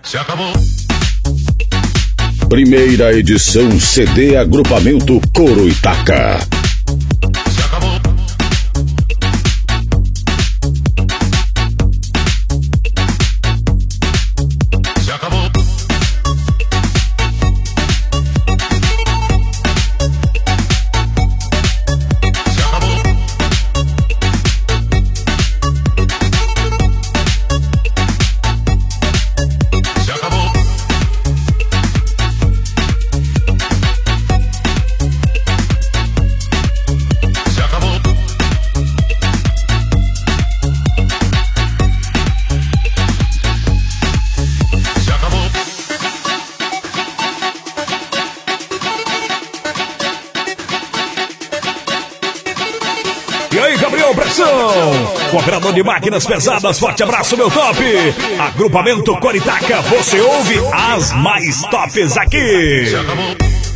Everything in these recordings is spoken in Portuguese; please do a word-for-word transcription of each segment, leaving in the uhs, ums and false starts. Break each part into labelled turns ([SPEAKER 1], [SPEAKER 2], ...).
[SPEAKER 1] Se acabou.
[SPEAKER 2] Primeira edição C D Agrupamento Coroitaca.
[SPEAKER 1] Se acabou. Se acabou. Se acabou. Se acabou. Se acabou. Se acabou.
[SPEAKER 3] E aí, Gabriel Pressão, operador de máquinas pesadas, forte abraço, meu top. Agrupamento Coroitaca, você ouve as mais tops aqui.
[SPEAKER 1] Se acabou.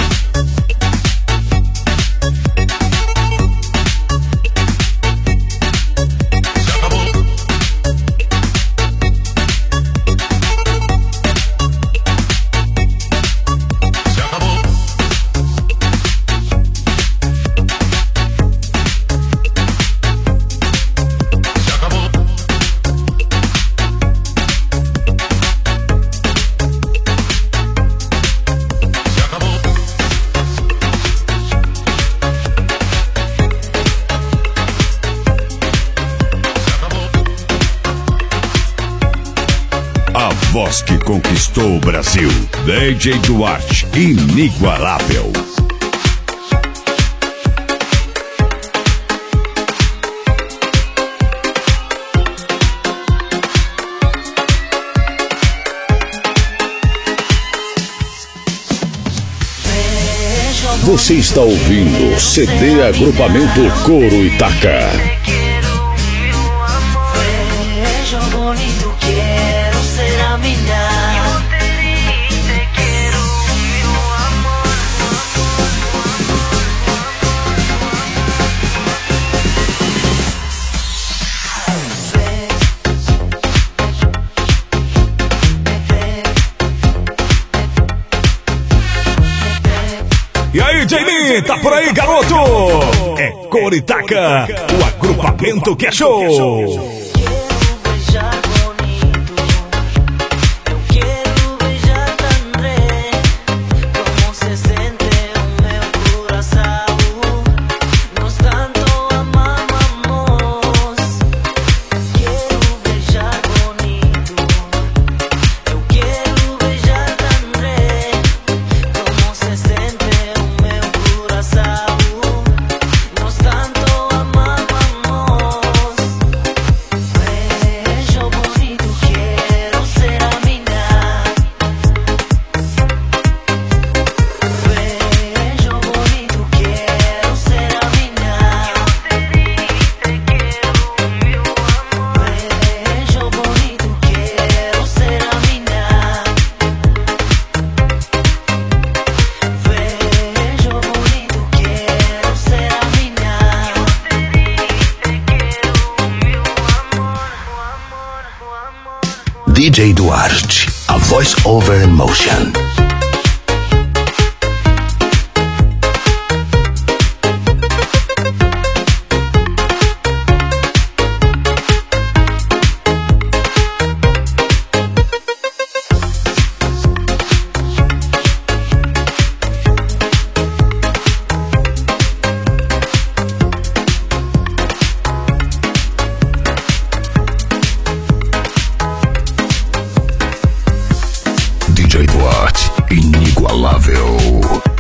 [SPEAKER 1] Se acabou. Se acabou. Se acabou. Se acabou. Se acabou.
[SPEAKER 2] A voz que conquistou o Brasil. D J Duarte, inigualável. Você está ouvindo C D Agrupamento Coroitaca.
[SPEAKER 4] Vejo bonito, quero ser a mina.
[SPEAKER 3] E aí, Jamie, tá por aí, garoto? É Coroitaca, o agrupamento que é show.
[SPEAKER 4] Quero beijar bonito, eu quero beijar também. Como se sente o meu coração, nós tanto amamos. Quero beijar bonito, eu quero beijar também. Como se sente o meu coração, nós tanto amamos. Vejo bonito, quero ser a mina. Vejo bonito, quero ser a mina. Vejo bonito, quero ser a mina. Vejo bonito, quero ser a mina.
[SPEAKER 5] D J Duarte, a voice over emotion. D J Duarte, inigualável.